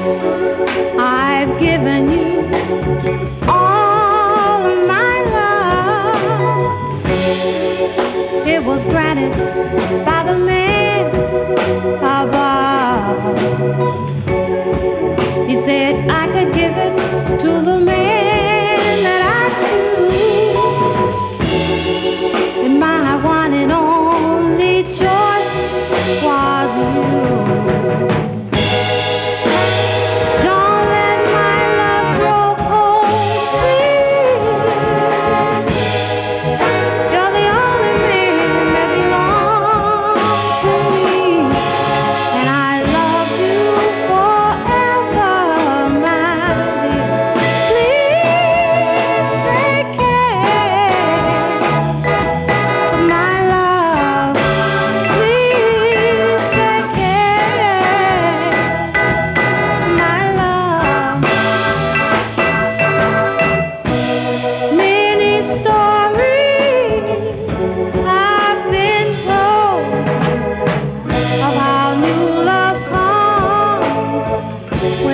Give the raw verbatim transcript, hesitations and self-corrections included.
I've given you all of my love. It was granted by the man above. He said I could give it to the man